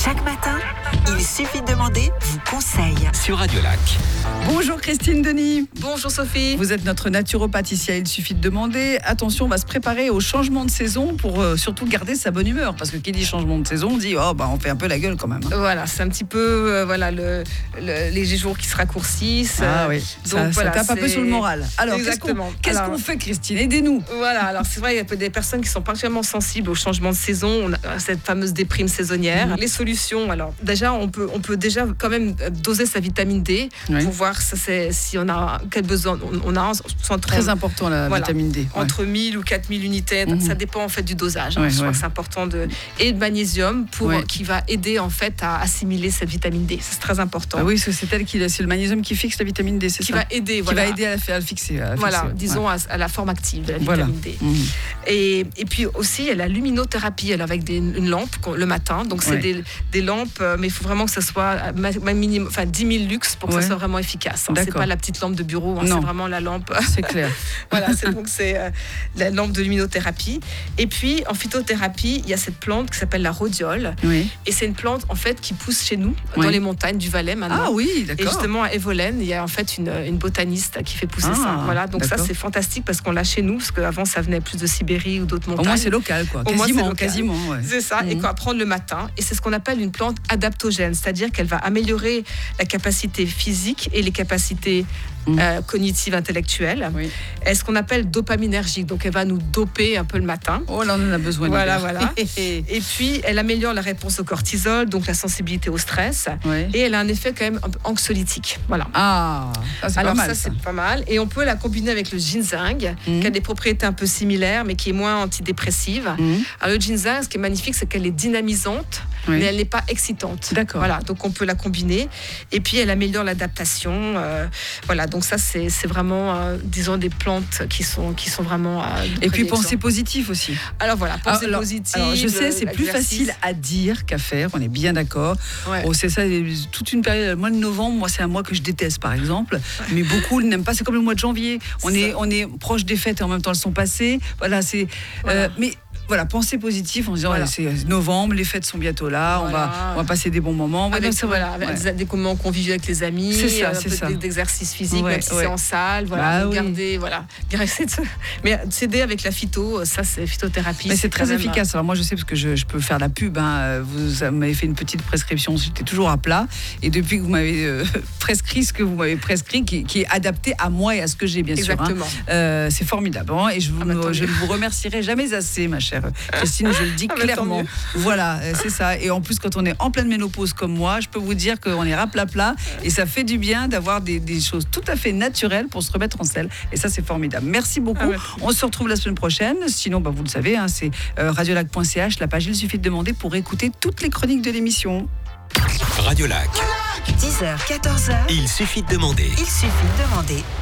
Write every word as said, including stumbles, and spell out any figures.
Chaque matin, il suffit de demander, vous conseille sur Radio Lac. Bonjour Christine Denis. Bonjour Sophie. Vous êtes notre naturopathe ici, il suffit de demander. Attention, on va se préparer au changement de saison pour euh, surtout garder sa bonne humeur. Parce que qui dit changement de saison, on dit oh bah on fait un peu la gueule quand même. Hein. Voilà, c'est un petit peu euh, voilà le, le, les jours qui se raccourcissent. Ah oui, donc, ça, voilà, ça tape un peu sur le moral. Alors exactement. Qu'est-ce qu'on, qu'est-ce qu'on fait Christine? Aidez-nous. Voilà, alors c'est vrai, il y a des personnes qui sont particulièrement sensibles au changement de saison. On a cette fameuse déprime saisonnière. Mmh. Les solutions, alors déjà on peut, on peut déjà quand même doser sa vitamine D oui. pour voir ça, c'est, si on a quel besoin on, on a. C'est très important la voilà, vitamine D. Ouais. Entre mille ou quatre mille unités, mmh. ça dépend en fait du dosage. Hein, ouais, je ouais. crois que c'est important de et de magnésium pour ouais. qui va aider en fait à assimiler cette vitamine D. C'est très important. Ah oui, c'est elle qui c'est le magnésium qui fixe la vitamine D, c'est qui ça. Va aider, qui voilà. va aider à la, à le fixer. À voilà, fixer, disons ouais. à, à la forme active de la voilà. vitamine D. Mmh. Et, et puis aussi, il y a la luminothérapie, alors avec des, une lampe le matin. Donc c'est ouais. des, des lampes, mais il faut vraiment que ça soit minimum, enfin dix mille lux pour que ouais. ça soit vraiment efficace. Hein. C'est pas la petite lampe de bureau, hein, c'est vraiment la lampe. C'est clair. Voilà, c'est donc c'est euh, la lampe de luminothérapie. Et puis en phytothérapie, il y a cette plante qui s'appelle la rhodiole. Oui. Et c'est une plante en fait qui pousse chez nous oui. dans les montagnes du Valais maintenant. Ah oui, d'accord. Et justement à Evolène, il y a en fait une, une botaniste qui fait pousser ah, ça. Voilà, donc d'accord. ça c'est fantastique parce qu'on l'a chez nous, parce qu'avant ça venait plus de Sibérie ou d'autres montagnes. Au moins c'est local quoi. Au quasiment, moins, c'est quasiment. Ouais. C'est ça. Mmh. Et qu'on va prendre le matin. Et c'est ce qu'on appelle une plante adaptogène, c'est-à-dire qu'elle va améliorer la capacité physique et les capacités mmh. euh, cognitives intellectuelles. Oui. Et ce qu'on appelle dopaminergique, donc elle va nous doper un peu le matin. Oh là on en a besoin. Voilà, voilà. Et puis elle améliore la réponse au cortisol, donc la sensibilité au stress. Oui. Et elle a un effet quand même un peu anxiolytique. Voilà. Ah, ça, c'est alors pas mal, ça, ça c'est pas mal. Et on peut la combiner avec le ginseng, mmh. qui a des propriétés un peu similaires, mais qui est moins antidépressive. Mmh. Alors le ginseng, ce qui est magnifique, c'est qu'elle est dynamisante, oui. mais elle n'est pas excitante. D'accord. Voilà, donc on peut la combiner. Et puis elle améliore l'adaptation. Euh, voilà, donc ça c'est, c'est vraiment, euh, disons, des plantes qui sont, qui sont vraiment. Euh, Et puis penser positif aussi. Alors voilà, penser alors, positif. Alors, je sais, c'est plus facile à dire qu'à faire. On est bien d'accord. Ouais. Oh, c'est ça, toute une période. Le mois de novembre, moi, c'est un mois que je déteste, par exemple. Ouais. Mais beaucoup n'aiment pas. C'est comme le mois de janvier. On est, est, on est proche des fêtes et en même temps elles sont passées. Voilà, c'est. Voilà. Euh, mais Voilà, penser positif en se disant voilà. c'est novembre, les fêtes sont bientôt là, voilà. on, va, on va passer des bons moments. Avec, ouais, ça, voilà, avec ouais. des moments conviviaux avec les amis, c'est ça, un c'est peu ça. d'exercice physique, ouais, même si ouais. c'est en salle. Voilà, bah, garder, oui. voilà. Mais s'aider avec la phyto, ça c'est phytothérapie. Mais c'est, c'est très même... efficace. Alors moi je sais parce que je, je peux faire la pub. Hein. Vous m'avez fait une petite prescription, j'étais toujours à plat. Et depuis que vous m'avez euh, prescrit ce que vous m'avez prescrit, qui, qui est adapté à moi et à ce que j'ai bien Exactement. sûr. Hein. Euh, c'est formidable. Hein. Et je, vous, ah, je ne vous remercierai jamais assez, ma chère Christine. Je le dis ah, clairement. Voilà, c'est ça. Et en plus, quand on est en pleine ménopause comme moi, je peux vous dire qu'on est raplapla et ça fait du bien d'avoir des, des choses tout à fait naturelles pour se remettre en selle. Et ça, c'est formidable. Merci beaucoup. Ah ouais. On se retrouve la semaine prochaine. Sinon, bah, vous le savez, hein, c'est euh, radiolac point c h, la page Il suffit de demander pour écouter toutes les chroniques de l'émission. Radio Lac. dix heures, quatorze heures. Il suffit de demander. Il suffit de demander.